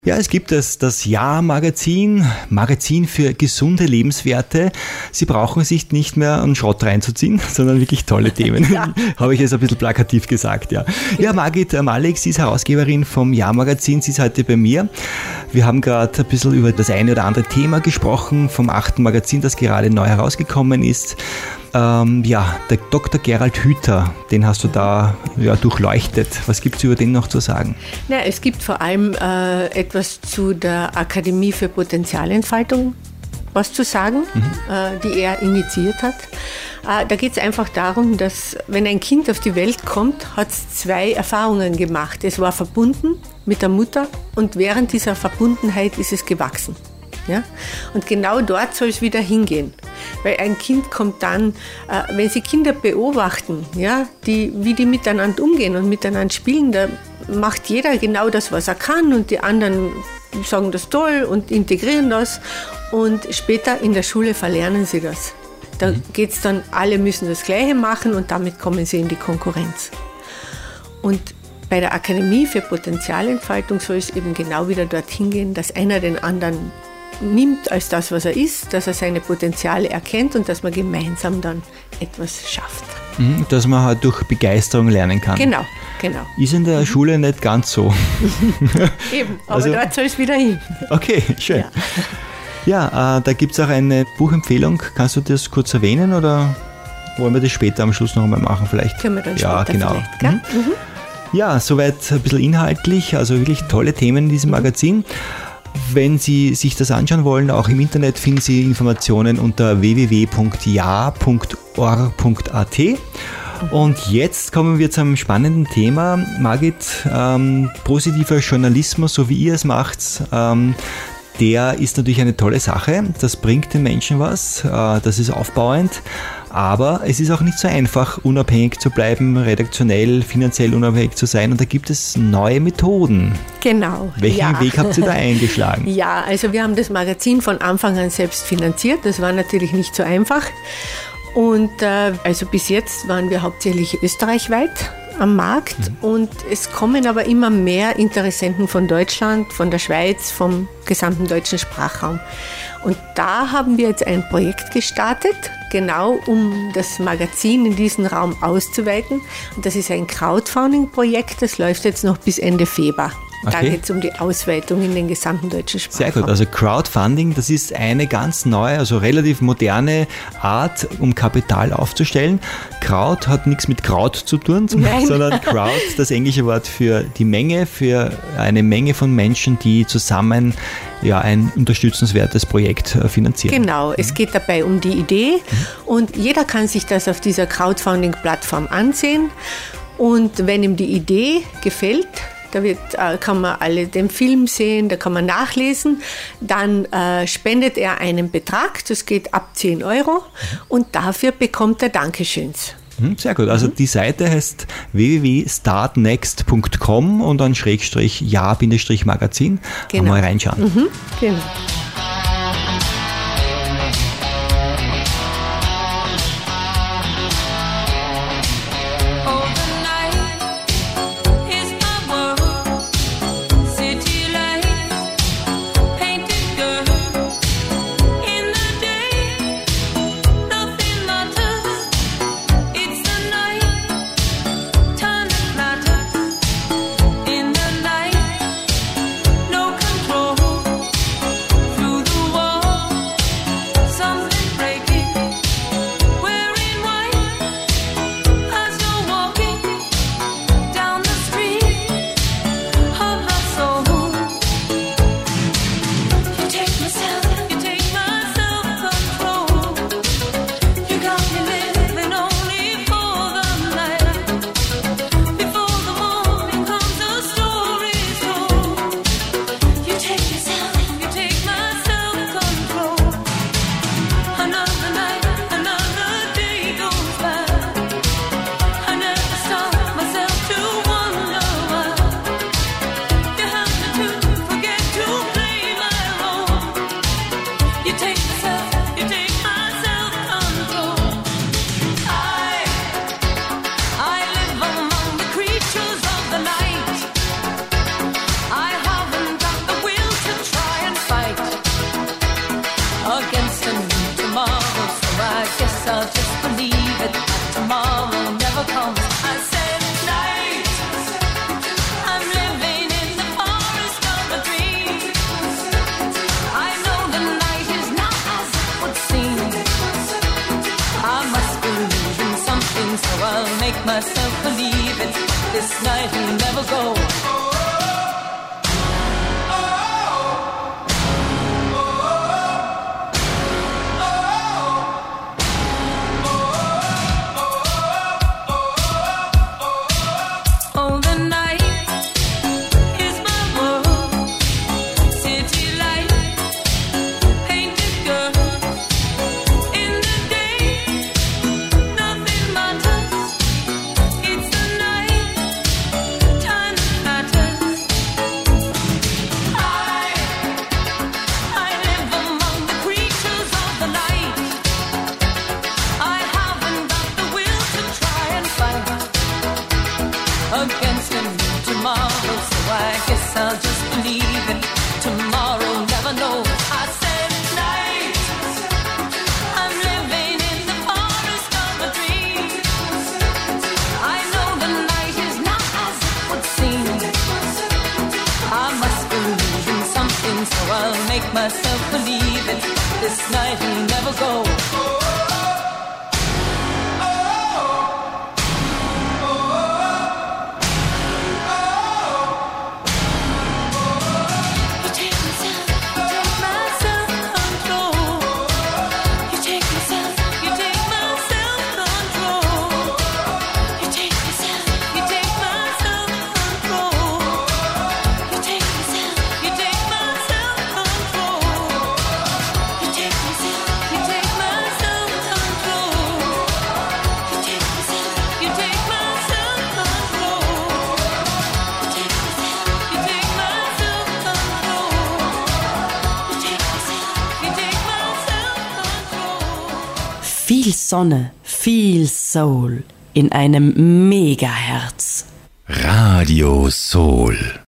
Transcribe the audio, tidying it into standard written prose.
Ja, es gibt das Ja-Magazin, Magazin für gesunde Lebenswerte. Sie brauchen sich nicht mehr einen Schrott reinzuziehen, sondern wirklich tolle Themen. Ja. Habe ich jetzt ein bisschen plakativ gesagt, ja. Ja, Margit Malek, sie ist Herausgeberin vom Ja-Magazin, sie ist heute bei mir. Wir haben gerade ein bisschen über das eine oder andere Thema gesprochen, vom 8. Magazin, das gerade neu herausgekommen ist. Der Dr. Gerald Hüther, den hast du da durchleuchtet. Was gibt es über den noch zu sagen? Na, es gibt vor allem etwas zu der Akademie für Potenzialentfaltung was zu sagen, die er initiiert hat. Da geht es einfach darum, dass wenn ein Kind auf die Welt kommt, hat es 2 Erfahrungen gemacht. Es war verbunden mit der Mutter und während dieser Verbundenheit ist es gewachsen. Ja? Und genau dort soll es wieder hingehen. Weil ein Kind kommt dann, wenn Sie Kinder beobachten, ja, wie die miteinander umgehen und miteinander spielen, da macht jeder genau das, was er kann und die anderen sagen das toll und integrieren das und später in der Schule verlernen sie das. Da geht es dann, alle müssen das Gleiche machen und damit kommen sie in die Konkurrenz. Und bei der Akademie für Potenzialentfaltung soll es eben genau wieder dorthin gehen, dass einer den anderen nimmt als das, was er ist, dass er seine Potenziale erkennt und dass man gemeinsam dann etwas schafft. Dass man halt durch Begeisterung lernen kann. Genau. Ist in der Schule nicht ganz so. Eben, aber dort soll es wieder hin. Okay, schön. Ja, da gibt es auch eine Buchempfehlung. Kannst du das kurz erwähnen oder wollen wir das später am Schluss noch einmal machen vielleicht? Können wir dann später vielleicht, gell? Ja, soweit ein bisschen inhaltlich, also wirklich tolle Themen in diesem Magazin. Wenn Sie sich das anschauen wollen, auch im Internet finden Sie Informationen unter www.ja.or.at. Und jetzt kommen wir zu einem spannenden Thema. Margit, positiver Journalismus, so wie ihr es macht, der ist natürlich eine tolle Sache. Das bringt den Menschen was, das ist aufbauend. Aber es ist auch nicht so einfach, unabhängig zu bleiben, redaktionell, finanziell unabhängig zu sein. Und da gibt es neue Methoden. Genau. Welchen Weg habt ihr da eingeschlagen? Ja, also wir haben das Magazin von Anfang an selbst finanziert. Das war natürlich nicht so einfach. Und also bis jetzt waren wir hauptsächlich österreichweit am Markt. Und es kommen aber immer mehr Interessenten von Deutschland, von der Schweiz, vom gesamten deutschen Sprachraum. Und da haben wir jetzt ein Projekt gestartet, genau um das Magazin in diesen Raum auszuweiten. Und das ist ein Crowdfunding-Projekt, das läuft jetzt noch bis Ende Februar. Okay. Da geht es um die Ausweitung in den gesamten deutschen Sprachraum. Sehr gut, also Crowdfunding, das ist eine ganz neue, also relativ moderne Art, um Kapital aufzustellen. Crowd hat nichts mit Kraut zu tun, sondern Crowd, das englische Wort für die Menge, für eine Menge von Menschen, die zusammen ein unterstützenswertes Projekt finanzieren. Genau, es geht dabei um die Idee und jeder kann sich das auf dieser Crowdfunding-Plattform ansehen und wenn ihm die Idee gefällt, kann man den Film sehen, da kann man nachlesen. Dann spendet er einen Betrag, das geht ab 10 € und dafür bekommt er Dankeschöns. Sehr gut, also die Seite heißt www.startnext.com und dann /ja-magazin. Genau. Mal reinschauen. Genau. make myself believe it. This night will never go. Against him tomorrow, so I guess I'll just believe it. Tomorrow never knows. I said night, I'm living in the forest of a dream. I know the night is not as it would seem. I must believe in something, so I'll make myself believe it. This night will never go. Viel Sonne, viel Soul in einem Megaherz. Radio Soul.